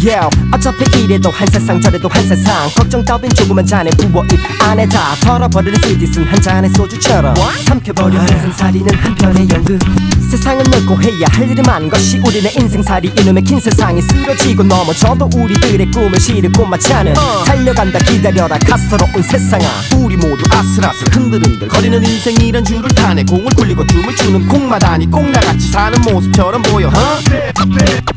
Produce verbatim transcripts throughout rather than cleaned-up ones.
yeah. 어차피 이래도 한 세상 저래도 한 세상 걱정 따윈 조그만 잔에 부어 입 안에 다 털어버리는 스디슨 한 잔의 소주처럼 삼켜버려 인생살이는 한편의 연극 세상은 넓고 해야 할 일이 많은 것이 우리네 인생살이 이놈의 긴 세상이 쓰러지고 넘어져도 우리들의 꿈을 실을 꽃마차는 어. 달려간다 기다려라 가스로운 세상아 우리 모두 아슬아슬 흔들흔들 거리는 인생이란 줄을 타네 공을 굴리고 춤을 추는 콩마다니 꽁나같이 사는 모습처럼 보여 huh?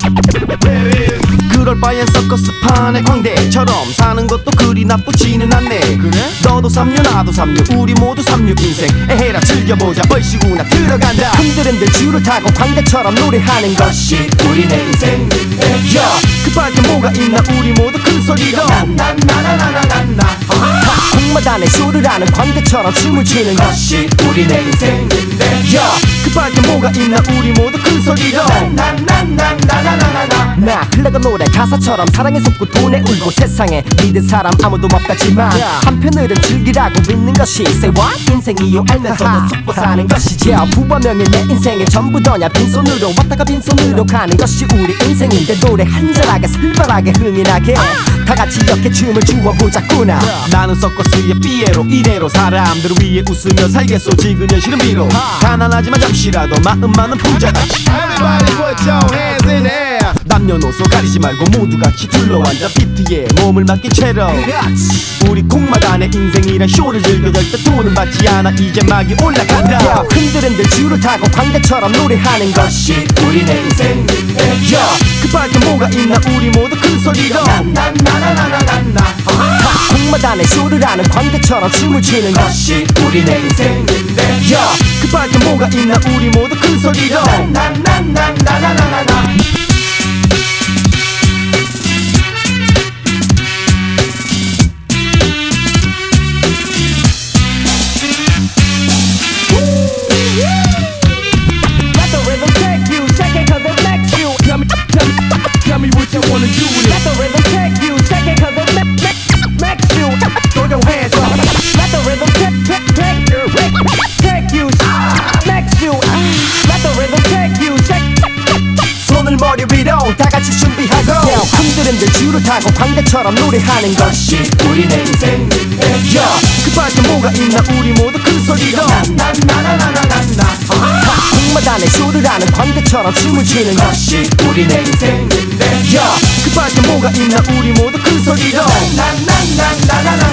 그럴 바엔 서커스판의 광대처럼 사는 것도 그리 나쁘지는 않네 그래? 너도 삼류 나도 삼류 우리 모두 삼류 인생 에헤라 즐겨보자 얼씨구나 들어간다 흔들흔들 줄을 타고 광대처럼 노래하는 것이 우리네 인생인데 그 밖에 뭐가 있나 우리 모두 큰 소리로 나나나나나나나 공마단에 쇼를 하는 광대처럼 춤을 추는 것이 우리네 인생인데 그 밖에 뭐가 있나 우리 모두 큰 소리로 나나나나나나나나 나 흘러간 노래 가사처럼 사랑에 속고 돈에 울고 세상에 믿은 사람 아무도 없다지만 한편으론 즐기라고 믿는 것이 Say what? 인생이요 알면서도 속고 사는 것이죠 부와 명예 내 인생의 전부더냐 빈손으로 왔다가 빈손으로 가는 것이 우리 인생인데 노래 한절하게 살벌하게 흥이 나게 다같이 이렇게 춤을 추어보자꾸나 나는 서커스의 삐에로 이래로 사람들을 위해 웃으며 살겠소 지금 현실은 비록 가난하지만 잠시라도 마음만은 부자같이 Everybody put your hands in the air. 남녀노소 가리지 말고 모두 같이 둘러앉아 비트에 몸을 맡긴 채로 우리 콩마단의 인생이란 쇼를 즐겨 절대 돈은 받지 않아 이제 막이 올라간다 yeah, 흔들흔들 줄을 타고 광대처럼 노래하는 것이 우리네 인생인데 그 밖에 뭐가 있나 우리 모두 큰 소리로 나나나나나나나 공마단에 쇼를 하는 광대처럼 춤을 추는 것이 우리네 인생인데 그 밖에 뭐가 있나 우리 모두 큰 소리로 나나나나나나나나 Tell me what you wanna do with it. Let the rhythm take you, shake it cause it makes you. Throw your hands up. Let the rhythm take, take, take, take you, makes you. Let the rhythm take you, shake. 손을 머리 위로 다 같이 준비하고 yeah, 흔들흔들 줄을 타고 광대처럼 노래하는 것이 우리네 인생인데 그 밖에 뭐가 있나 우리 모두 큰 소리로 나나나나나나나 공마단에 쇼를 하는 광대처럼 춤을 추는 것이 우리네 인생인데 그 밖에 뭐가 있나 우리 모두 큰 소리로 나나나나나나